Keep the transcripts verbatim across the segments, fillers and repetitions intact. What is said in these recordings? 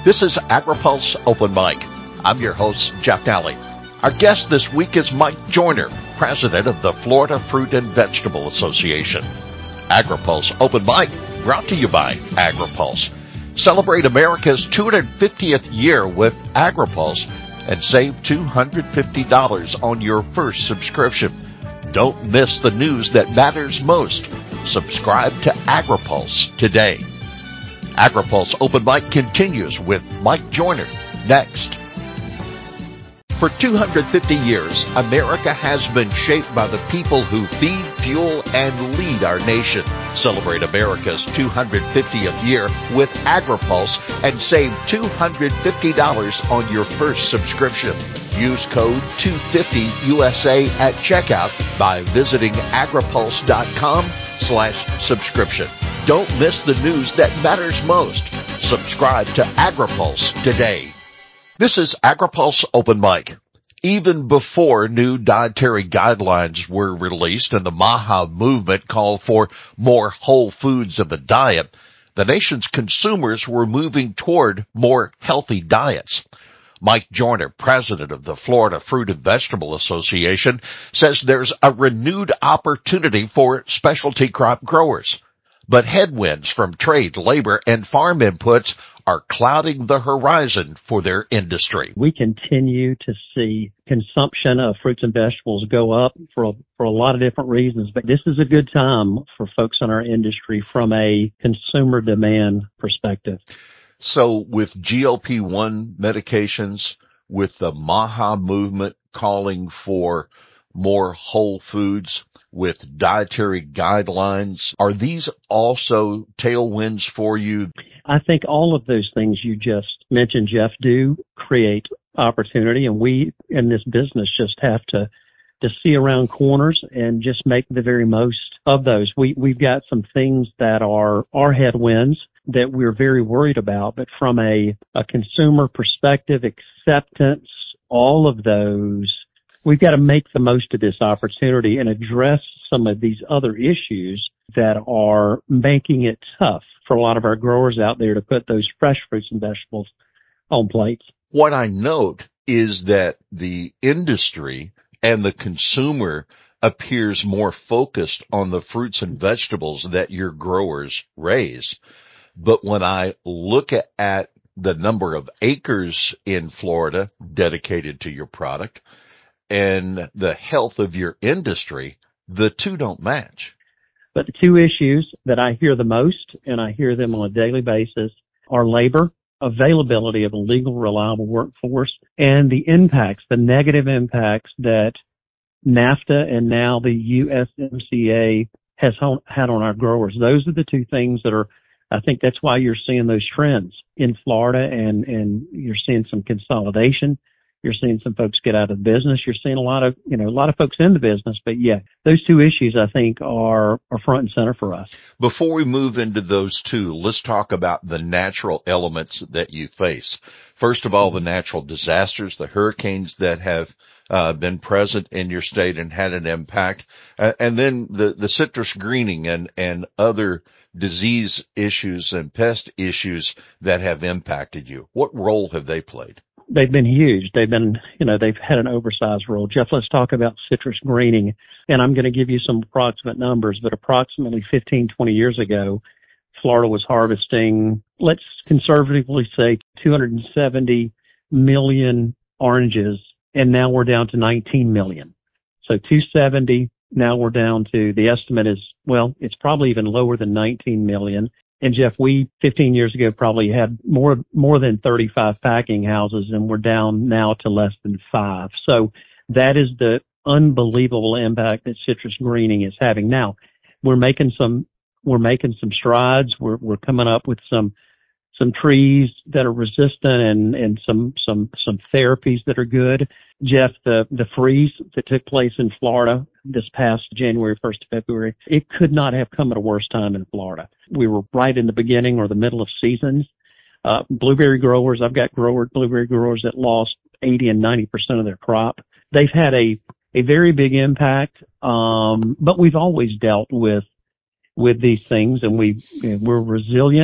This is AgriPulse Open Mic. I'm your host, Jeff Daly. Our guest this week is Mike Joyner, president of the Florida Fruit and Vegetable Association. AgriPulse Open Mic, brought to you by AgriPulse. Celebrate America's two hundred fiftieth year with AgriPulse and save two hundred fifty dollars on your first subscription. Don't miss the news that matters most. Subscribe to AgriPulse today. AgriPulse Open Mic continues with Mike Joyner next. For two hundred fifty years, America has been shaped by the people who feed, fuel, and lead our nation. Celebrate America's two hundred fiftieth year with AgriPulse and save two hundred fifty dollars on your first subscription. Use code two fifty U S A at checkout by visiting agripulse.com slash subscription. Don't miss the news that matters most. Subscribe to AgriPulse today. This is AgriPulse Open Mic. Even before new dietary guidelines were released and the MAHA movement called for more whole foods in the diet, the nation's consumers were moving toward more healthy diets. Mike Joyner, president of the Florida Fruit and Vegetable Association, says there's a renewed opportunity for specialty crop growers. But headwinds from trade, labor, and farm inputs are clouding the horizon for their industry. We continue to see consumption of fruits and vegetables go up for, for a lot of different reasons, but this is a good time for folks in our industry from a consumer demand perspective. So with G L P one medications, with the MAHA movement calling for more whole foods, with dietary guidelines, are these also tailwinds for you? I think all of those things you just mentioned, Jeff, do create opportunity, and we in this business just have to to see around corners and just make the very most of those. We we've got some things that are are headwinds that we're very worried about, but from a, a consumer perspective, acceptance, all of those, we've got to make the most of this opportunity and address some of these other issues that are making it tough for a lot of our growers out there to put those fresh fruits and vegetables on plates. What I note is that the industry and the consumer appears more focused on the fruits and vegetables that your growers raise. But when I look at, at the number of acres in Florida dedicated to your product and the health of your industry, the two don't match. But the two issues that I hear the most, and I hear them on a daily basis, are labor, availability of a legal, reliable workforce, and the impacts, the negative impacts that NAFTA and now the U S M C A has had on our growers. Those are the two things that are, I think that's why you're seeing those trends in Florida, and, and you're seeing some consolidation. You're seeing some folks get out of business. You're seeing a lot of, you know, a lot of folks in the business. But yeah, those two issues I think are, are front and center for us. Before we move into those two, let's talk about the natural elements that you face. First of all, the natural disasters, the hurricanes that have uh, been present in your state and had an impact. Uh, and then the, the citrus greening and, and other disease issues and pest issues that have impacted you. What role have they played? They've been huge. They've been, you know, they've had an oversized role. Jeff, let's talk about citrus greening. And I'm going to give you some approximate numbers, but approximately fifteen, twenty years ago, Florida was harvesting, let's conservatively say two hundred seventy million oranges, and now we're down to nineteen million. So two hundred seventy, now we're down to, the estimate is, well, it's probably even lower than nineteen million. And Jeff, we fifteen years ago probably had more, more than thirty-five packing houses, and we're down now to less than five. So that is the unbelievable impact that citrus greening is having. Now, we're making some, we're making some strides. We're, we're coming up with some, some trees that are resistant and, and some, some, some therapies that are good. Jeff, the, the freeze that took place in Florida this past January first to February, it could not have come at a worse time in Florida. We were right in the beginning or the middle of seasons. Uh, blueberry growers, I've got grower, blueberry growers that lost eighty and ninety percent of their crop. They've had a, a very big impact. Um, but we've always dealt with, with these things, and we, you know, we're resilient.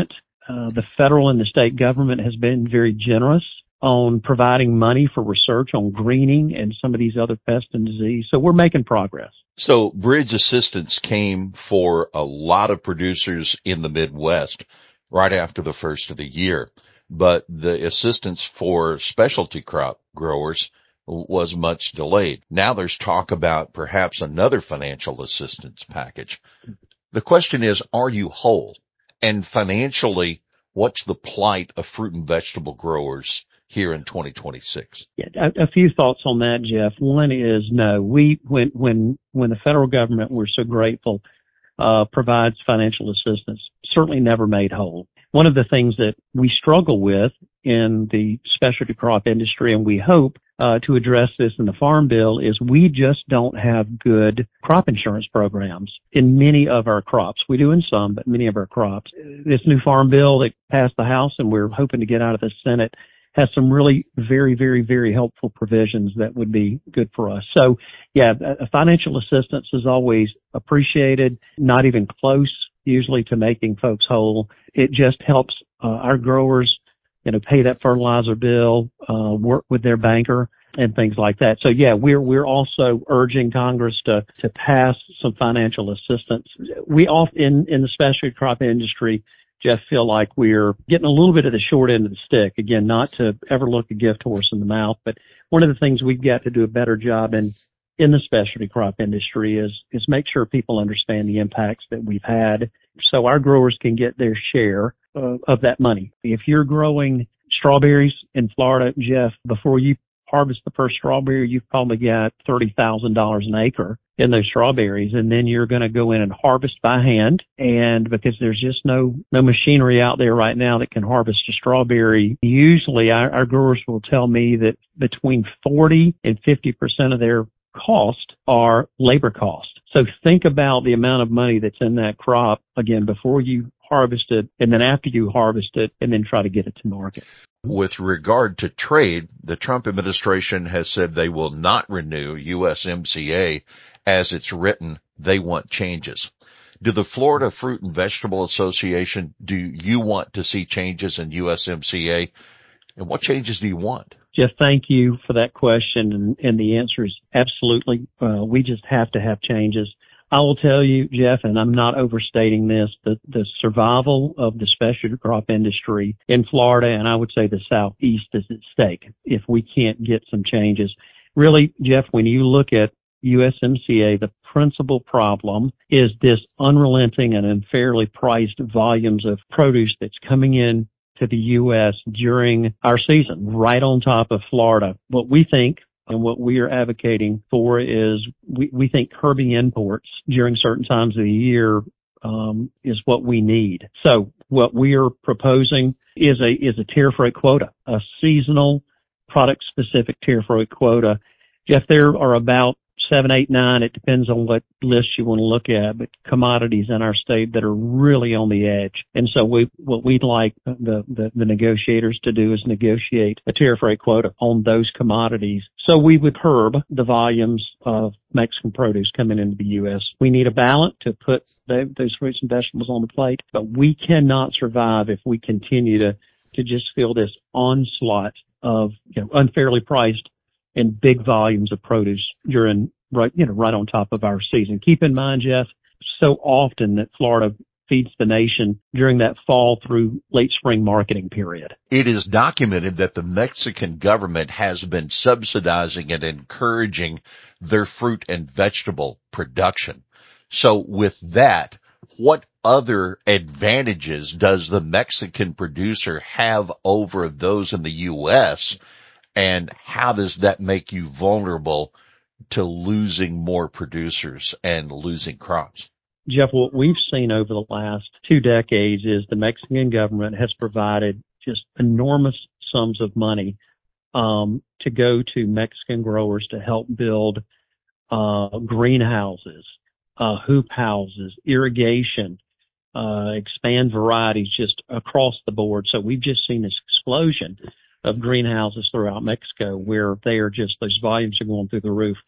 Uh, the federal and the state government has been very generous on providing money for research on greening and some of these other pests and disease. So we're making progress. So bridge assistance came for a lot of producers in the Midwest right after the first of the year, but the assistance for specialty crop growers was much delayed. Now there's talk about perhaps another financial assistance package. The question is, are you whole? And financially, what's the plight of fruit and vegetable growers here in twenty twenty-six? Yeah, a, a few thoughts on that, Jeff. One is no. We when when when the federal government, we're so grateful, uh, provides financial assistance, certainly never made whole. One of the things that we struggle with in the specialty crop industry, and we hope uh, to address this in the Farm Bill, is we just don't have good crop insurance programs in many of our crops. We do in some, but many of our crops. This new Farm Bill that passed the House and we're hoping to get out of the Senate has some really very, very, very helpful provisions that would be good for us. So, yeah, financial assistance is always appreciated, not even close usually to making folks whole. It just helps uh, our growers, you know, pay that fertilizer bill, uh, work with their banker and things like that. So, yeah, we're we're also urging Congress to to pass some financial assistance. We all in in the specialty crop industry, Jeff, feel like we're getting a little bit of the short end of the stick. Again, not to ever look a gift horse in the mouth, but one of the things we've got to do a better job in in the specialty crop industry is is make sure people understand the impacts that we've had so our growers can get their share uh, of that money. If you're growing strawberries in Florida, Jeff, before you harvest the first strawberry, you've probably got thirty thousand dollars an acre in those strawberries, and then you're going to go in and harvest by hand. And because there's just no no machinery out there right now that can harvest a strawberry, usually our, our growers will tell me that between forty and fifty percent of their cost are labor costs. So think about the amount of money that's in that crop, again, before you harvest it, and then after you harvest it, and then try to get it to market. With regard to trade, the Trump administration has said they will not renew U S M C A as it's written. They want changes. Do the Florida Fruit and Vegetable Association, do you want to see changes in U S M C A? And what changes do you want? Jeff, thank you for that question. And, and the answer is absolutely. Uh, we just have to have changes. I will tell you, Jeff, and I'm not overstating this, the, the survival of the specialty crop industry in Florida, and I would say the Southeast, is at stake if we can't get some changes. Really, Jeff, when you look at U S M C A, the principal problem is this unrelenting and unfairly priced volumes of produce that's coming in to the U S during our season, right on top of Florida. What we think and what we are advocating for is we, we think curbing imports during certain times of the year um, is what we need. So what we are proposing is a is a tariff rate quota, a seasonal product specific tariff rate quota. Jeff, there are about seven, eight, nine, it depends on what list you want to look at, but commodities in our state that are really on the edge. And so we, what we'd like the, the, the negotiators to do is negotiate a tariff rate quota on those commodities. So we would curb the volumes of Mexican produce coming into the U S. We need a balance to put the, those fruits and vegetables on the plate, but we cannot survive if we continue to, to just feel this onslaught of, you know, unfairly priced and big volumes of produce during, right, you know, right on top of our season. Keep in mind, Jeff, so often that Florida feeds the nation during that fall through late spring marketing period. It is documented that the Mexican government has been subsidizing and encouraging their fruit and vegetable production. So with that, what other advantages does the Mexican producer have over those in the U S? And how does that make you vulnerable to losing more producers and losing crops? Jeff, what we've seen over the last two decades is the Mexican government has provided just enormous sums of money um, to go to Mexican growers to help build uh, greenhouses, uh, hoop houses, irrigation, uh, expand varieties just across the board. So we've just seen this explosion of greenhouses throughout Mexico where they are just, those volumes are going through the roof.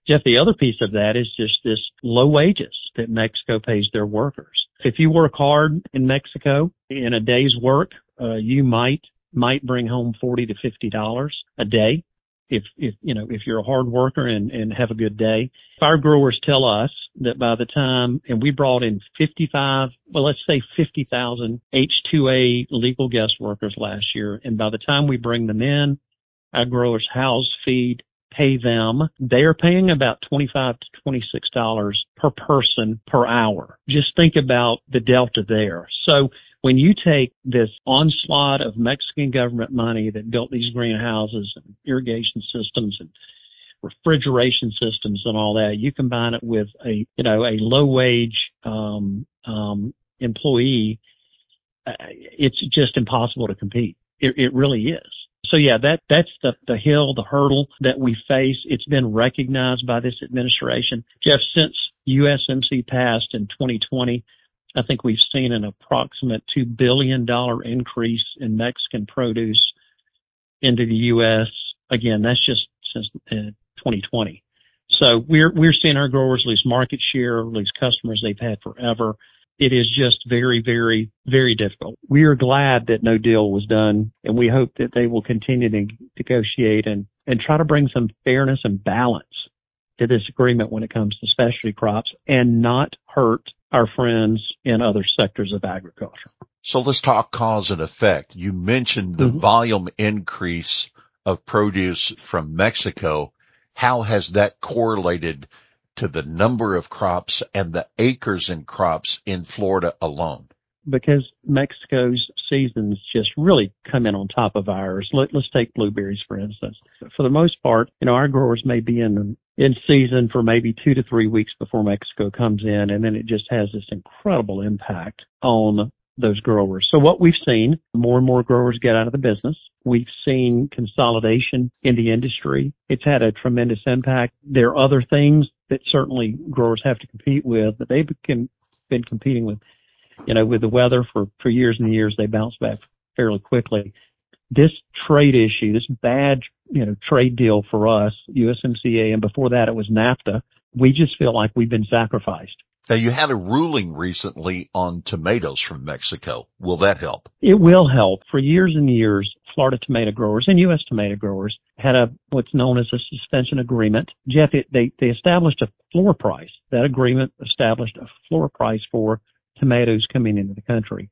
Jeff, the other piece of that is just this low wages that Mexico pays their workers. If you work hard in Mexico in a day's work, uh, you might might bring home forty to fifty dollars a day. If, if, you know, if you're a hard worker and, and have a good day. Our growers tell us that by the time, and we brought in fifty-five, well, let's say fifty thousand H two A legal guest workers last year. And by the time we bring them in, our growers house, feed, pay them. They're paying about twenty-five to twenty-six dollars per person per hour. Just think about the delta there. So when you take this onslaught of Mexican government money that built these greenhouses and irrigation systems and refrigeration systems and all that, you combine it with a, you know, a low wage, um, um, employee, uh, it's just impossible to compete. It, it really is. So yeah, that, that's the, the hill, the hurdle that we face. It's been recognized by this administration. Jeff, since U S M C passed in twenty twenty, I think we've seen an approximate two billion dollars increase in Mexican produce into the U S. Again, that's just since uh, twenty twenty. So we're, we're seeing our growers lose market share, lose customers they've had forever. It is just very, very, very difficult. We are glad that no deal was done, and we hope that they will continue to negotiate and, and try to bring some fairness and balance to this agreement when it comes to specialty crops and not hurt our friends in other sectors of agriculture. So let's talk cause and effect. You mentioned the Mm-hmm. volume increase of produce from Mexico. How has that correlated to the number of crops and the acres in crops in Florida alone? Because Mexico's seasons just really come in on top of ours. Let, let's take blueberries, for instance. For the most part, you know, our growers may be in in season for maybe two to three weeks before Mexico comes in, and then it just has this incredible impact on those growers. So what we've seen, more and more growers get out of the business. We've seen consolidation in the industry. It's had a tremendous impact. There are other things that certainly growers have to compete with, but they've been, been competing with, you know, with the weather for, for years and years. They bounce back fairly quickly. This trade issue, this bad, you know, trade deal for us, U S M C A, and before that it was NAFTA, we just feel like we've been sacrificed. Now, you had a ruling recently on tomatoes from Mexico. Will that help? It will help. For years and years, Florida tomato growers and U S tomato growers had a what's known as a suspension agreement. Jeff, it, they, they established a floor price. That agreement established a floor price for tomatoes coming into the country.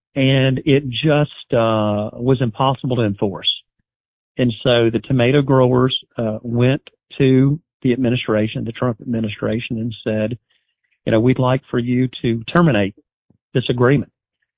And it just uh was impossible to enforce. And so the tomato growers uh went to the administration, the Trump administration, and said, you know, we'd like for you to terminate this agreement.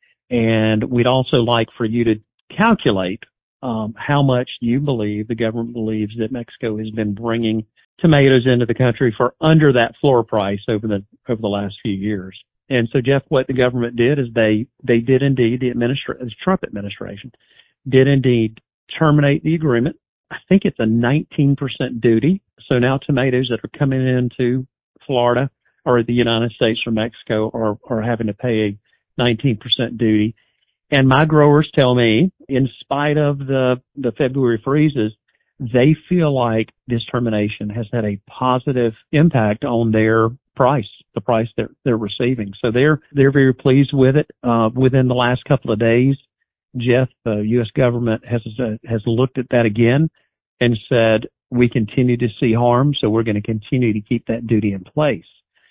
And we'd also like for you to calculate um how much you believe, the government believes, that Mexico has been bringing tomatoes into the country for under that floor price over the over the last few years. And so, Jeff, what the government did is they, they did indeed, the administra- the Trump administration did indeed terminate the agreement. I think it's a nineteen percent duty. So now tomatoes that are coming into Florida or the United States from Mexico are, are having to pay a nineteen percent duty. And my growers tell me, in spite of the, the February freezes, they feel like this termination has had a positive impact on their price, the price they're, they're receiving. So they're, they're very pleased with it. Uh, within the last couple of days, Jeff, the U S government has, uh, has looked at that again and said, we continue to see harm, so we're going to continue to keep that duty in place.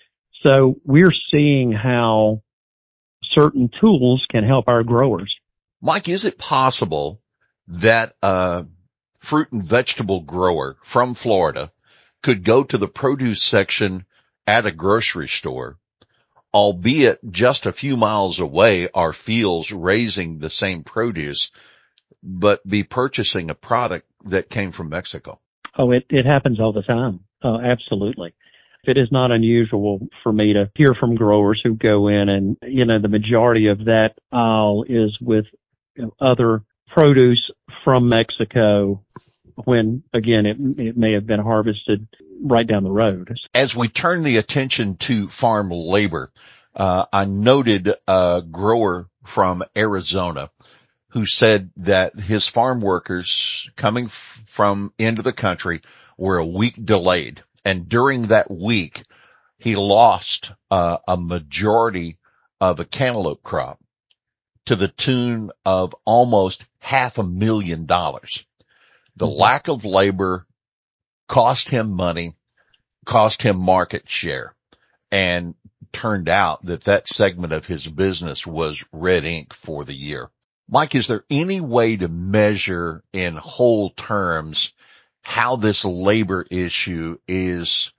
So we're seeing how certain tools can help our growers. Mike, is it possible that a fruit and vegetable grower from Florida could go to the produce section at a grocery store, albeit just a few miles away are fields raising the same produce, but be purchasing a product that came from Mexico? Oh, it, it happens all the time. Uh, absolutely. It is not unusual for me to hear from growers who go in and, you know, the majority of that aisle is with, you know, other produce from Mexico when, again, it, it may have been harvested right down the road. As we turn the attention to farm labor, uh, I noted a grower from Arizona who said that his farm workers coming f- from into the country were a week delayed. And during that week, he lost uh, a majority of a cantaloupe crop to the tune of almost half a million dollars. The mm-hmm. lack of labor cost him money, cost him market share, and turned out that that segment of his business was red ink for the year. Mike, is there any way to measure in whole terms how this labor issue is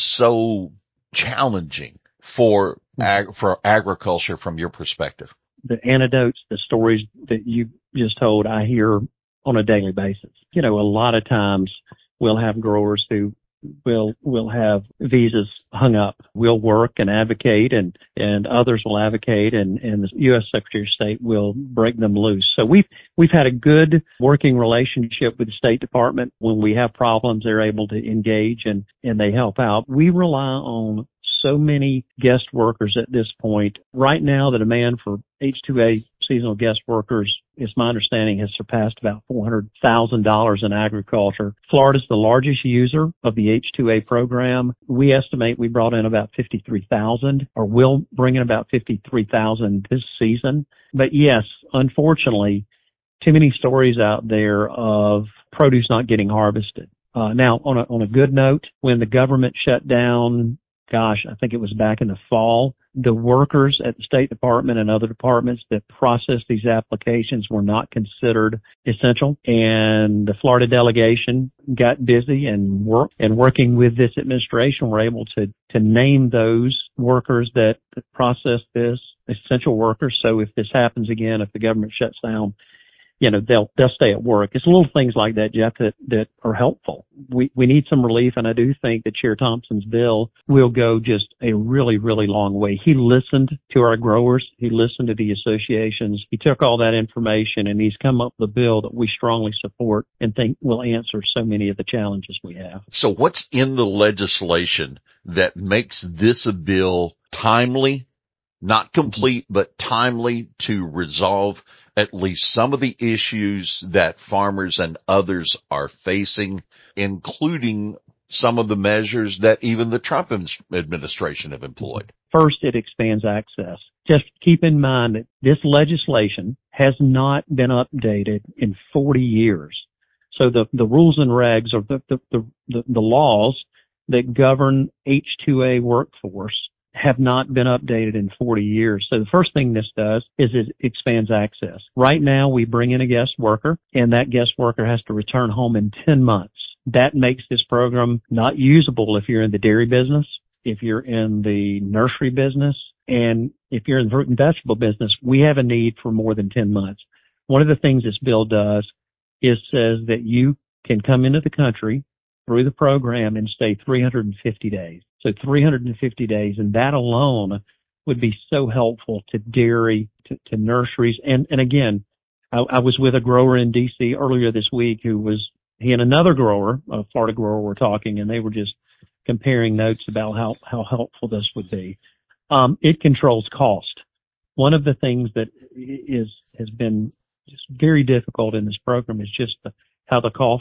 so challenging for ag- for agriculture from your perspective? The anecdotes, the stories that you just told, I hear on a daily basis. You know, a lot of times we'll have growers who will will have visas hung up. We'll work and advocate, and and others will advocate, and and the U S Secretary of State will break them loose. So we've we've had a good working relationship with the State Department. When we have problems, they're able to engage and and they help out. We rely on so many guest workers at this point. Right now, the demand for H two A seasonal guest workers, is my understanding, has surpassed about four hundred thousand dollars in agriculture. Florida's the largest user of the H two A program. We estimate we brought in about fifty-three thousand, or will bring in about fifty-three thousand this season. But yes, unfortunately, too many stories out there of produce not getting harvested. Uh, now, on a, on a good note, when the government shut down, gosh, I think it was back in the fall, the workers at the State Department and other departments that processed these applications were not considered essential. And the Florida delegation got busy and work and working with this administration were able to, to name those workers that, that process this essential workers. So if this happens again, if the government shuts down, you know, they'll, they'll stay at work. It's little things like that, Jeff, that, that are helpful. We, we need some relief, and I do think that Chair Thompson's bill will go just a really, really long way. He listened to our growers. He listened to the associations. He took all that information, and he's come up with a bill that we strongly support and think will answer so many of the challenges we have. So what's in the legislation that makes this a bill timely, not complete, but timely to resolve at least some of the issues that farmers and others are facing, including some of the measures that even the Trump administration have employed? First, it expands access. Just keep in mind that this legislation has not been updated in forty years. So the, the rules and regs, or the, the, the, the laws that govern H two A workforce have not been updated in forty years. So the first thing this does is it expands access. Right now, we bring in a guest worker, and that guest worker has to return home in ten months. That makes this program not usable if you're in the dairy business, if you're in the nursery business, and if you're in the fruit and vegetable business. We have a need for more than ten months. One of the things this bill does is says that you can come into the country through the program and stay three hundred fifty days. So three hundred fifty days, and that alone would be so helpful to dairy, to, to nurseries. And, and again, I, I was with a grower in D C earlier this week who was, he and another grower, a Florida grower, were talking, and they were just comparing notes about how, how helpful this would be. Um, it controls cost. One of the things that is, has been just very difficult in this program is just the, how the cost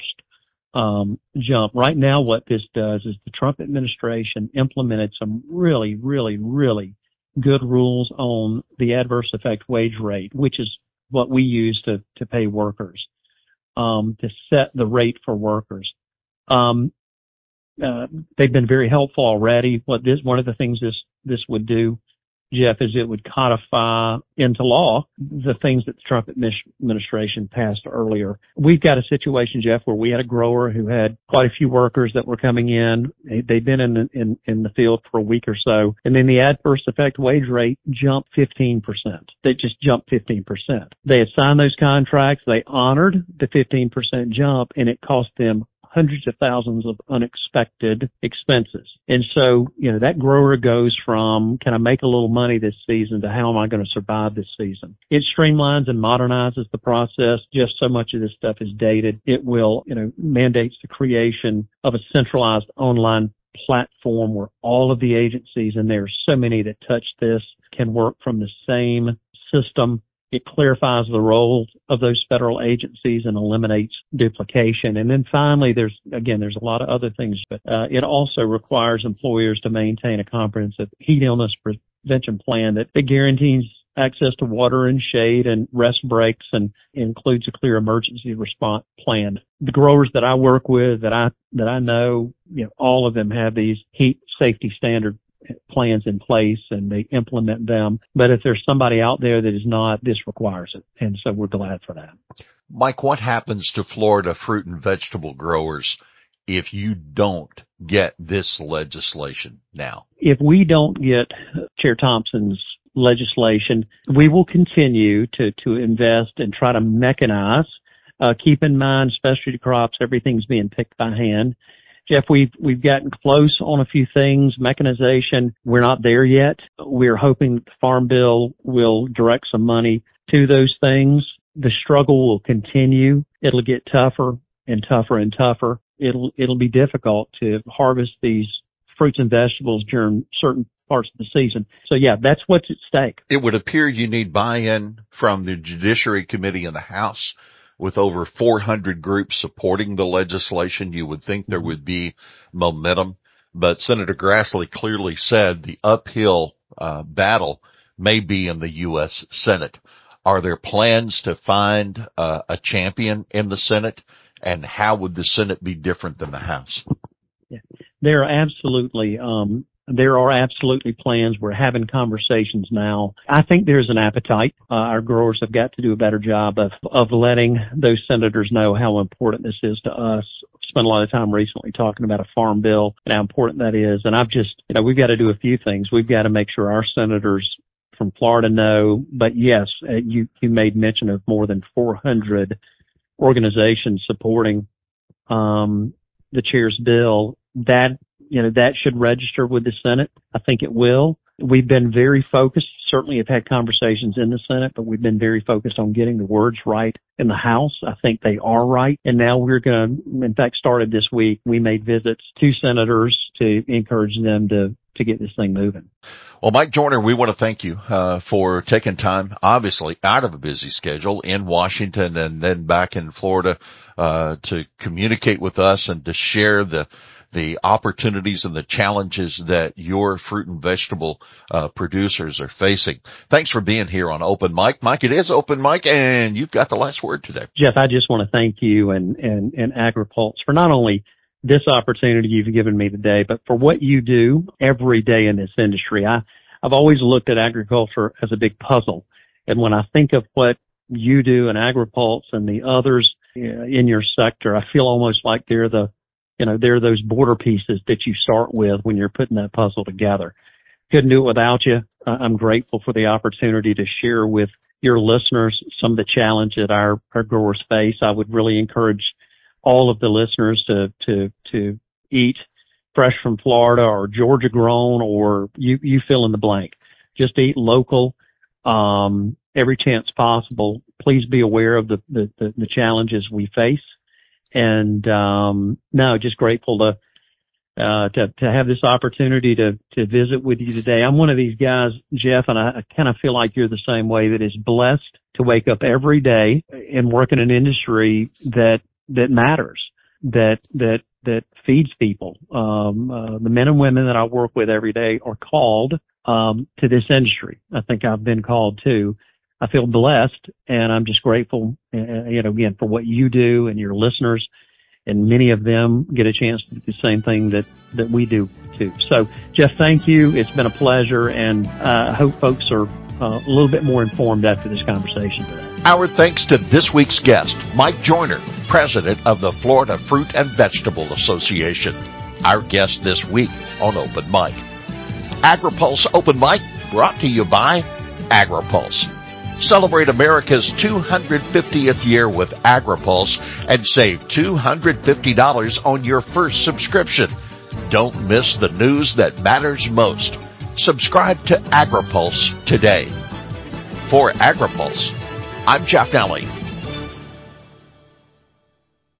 Um, jump. Right now, what this does is the Trump administration implemented some really, really, really good rules on the adverse effect wage rate, which is what we use to, to pay workers, um, to set the rate for workers. Um, uh, they've been very helpful already. What this, one of the things this, this would do, Jeff, is it would codify into law the things that the Trump administration passed earlier. We've got a situation, Jeff, where we had a grower who had quite a few workers that were coming in. They'd been in the, in, in the field for a week or so, and then the adverse effect wage rate jumped fifteen percent. They just jumped fifteen percent. They had signed those contracts. They honored the fifteen percent jump, and it cost them hundreds of thousands of unexpected expenses. And so, you know, that grower goes from, can I make a little money this season, to how am I going to survive this season? It streamlines and modernizes the process. Just so much of this stuff is dated. It will, you know, mandates the creation of a centralized online platform where all of the agencies, and there are so many that touch this, can work from the same system It clarifies the role of those federal agencies and eliminates duplication. And then finally, there's, again, there's a lot of other things, but uh, it also requires employers to maintain a comprehensive heat illness prevention plan that, that guarantees access to water and shade and rest breaks and includes a clear emergency response plan. The growers that I work with, that I, that I know, you know, all of them have these heat safety standard plans in place and they implement them. But if there's somebody out there that is not, this requires it. And so we're glad for that. Mike, what happens to Florida fruit and vegetable growers if you don't get this legislation now? If we don't get Chair Thompson's legislation, we will continue to, to invest and try to mechanize. Uh, keep in mind, specialty crops, everything's being picked by hand. Jeff, we've, we've gotten close on a few things. Mechanization, we're not there yet. We're hoping that the Farm Bill will direct some money to those things. The struggle will continue. It'll get tougher and tougher and tougher. It'll, it'll be difficult to harvest these fruits and vegetables during certain parts of the season. So yeah, that's what's at stake. It would appear you need buy-in from the Judiciary Committee in the House. With over four hundred groups supporting the legislation, you would think there would be momentum. But Senator Grassley clearly said the uphill uh, battle may be in the U S Senate. Are there plans to find uh, a champion in the Senate? And how would the Senate be different than the House? Yeah, there are absolutely um There are absolutely plans. We're having conversations now. I think there's an appetite. Uh, our growers have got to do a better job of, of letting those senators know how important this is to us. I've spent a lot of time recently talking about a farm bill and how important that is. And I've just, you know, we've got to do a few things. We've got to make sure our senators from Florida know. But yes, uh, you, you made mention of more than four hundred organizations supporting, um, the chair's bill. That, you know, that should register with the Senate. I think it will. We've been very focused, certainly have had conversations in the Senate, but we've been very focused on getting the words right in the House. I think they are right. And now we're going to, in fact, started this week, we made visits to senators to encourage them to, to get this thing moving. Well, Mike Joyner, we want to thank you uh, for taking time, obviously out of a busy schedule in Washington and then back in Florida uh, to communicate with us and to share the the opportunities and the challenges that your fruit and vegetable uh, producers are facing. Thanks for being here on Open Mic. Mike, it is Open Mic, and you've got the last word today. Jeff, I just want to thank you and, and, and AgriPulse for not only this opportunity you've given me today, but for what you do every day in this industry. I, I've always looked at agriculture as a big puzzle. And when I think of what you do and AgriPulse and the others in your sector, I feel almost like they're the You know, they're those border pieces that you start with when you're putting that puzzle together. Couldn't do it without you. I'm grateful for the opportunity to share with your listeners some of the challenge that our, our growers face. I would really encourage all of the listeners to, to, to eat fresh from Florida or Georgia grown, or you, you fill in the blank. Just eat local, um, every chance possible. Please be aware of the, the, the, the challenges we face. And, um, no, just grateful to, uh, to, to have this opportunity to, to visit with you today. I'm one of these guys, Jeff, and I, I kind of feel like you're the same way, that is blessed to wake up every day and work in an industry that, that matters, that, that, that feeds people. Um, uh, the men and women that I work with every day are called, um, to this industry. I think I've been called too. I feel blessed, and I'm just grateful, uh, you know, again, for what you do and your listeners, and many of them get a chance to do the same thing that, that we do too. So, Jeff, thank you. It's been a pleasure, and uh, I hope folks are uh, a little bit more informed after this conversation today. Our thanks to this week's guest, Mike Joyner, president of the Florida Fruit and Vegetable Association. Our guest this week on Open Mic. AgriPulse Open Mic, brought to you by AgriPulse. Celebrate America's two hundred fiftieth year with AgriPulse and save two hundred fifty dollars on your first subscription. Don't miss the news that matters most. Subscribe to AgriPulse today. For AgriPulse, I'm Jeff Nally.